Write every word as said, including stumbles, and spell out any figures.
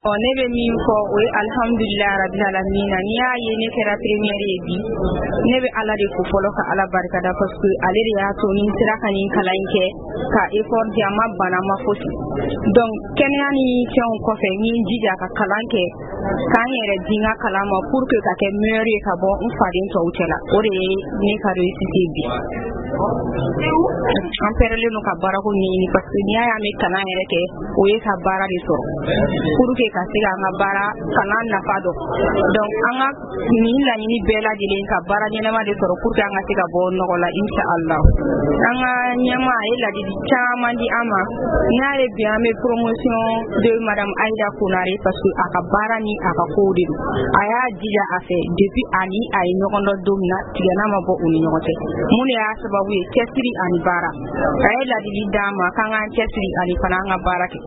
ne be min fɔ o ye alhamdulillah rabbil alamin ni y'a ye ne kɛra première ye bi ne be ala de ko fɔlɔ ka ala barikada parce que ale de y'a to ni sera ka nin kalan kɛ ka effort di a ma bana ma fosi donc kɛnɛya ni fɛnw kɔfɛ ni jija ka kalan kɛ k'an yɛrɛ di n ka kalan ma pour que ka kɛ meilleur ye ka bɔ n faden tɔw cɛla o de ye ne ka réussite bi an pɛrɛlen no ka baarako ɲɛɲini parce que n'i y'a ye an bɛ kalan yɛrɛ kɛ o ye ka baara de sɔrɔ pour que ka se k'an ka baara kalan nafa dɔn donc an ka nin laɲini bɛɛ lajɛlen ka baara ɲɛnama de sɔrɔ pour que an ka se ka bɔ nɔgɔ la inshallah an ka ɲɛma a ye ladili caman di an ma n'a ye bi an bɛ promotion de madame Aïda Konare parce que a ka baara ni a ka kow de don a y'a jija a fɛ depuis ani a ye ɲɔgɔn dɔn don min na tigɛna ma bɔ u ni ɲɔgɔn cɛ mun de y'a sababu ye cɛsiri ani baara a ye ladili d'an ma k'an k'an cɛsiri ani fana an ka baara kɛ